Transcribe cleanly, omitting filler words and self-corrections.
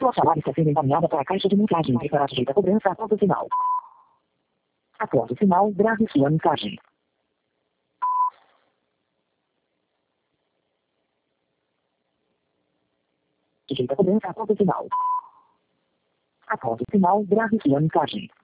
Sua chamada está sendo encaminhada para a caixa de mensagem e será sujeita a cobrança após o sinal. Após o sinal, grave sua mensagem. Sujeita a cobrança após o sinal. Após o sinal, grave sua mensagem.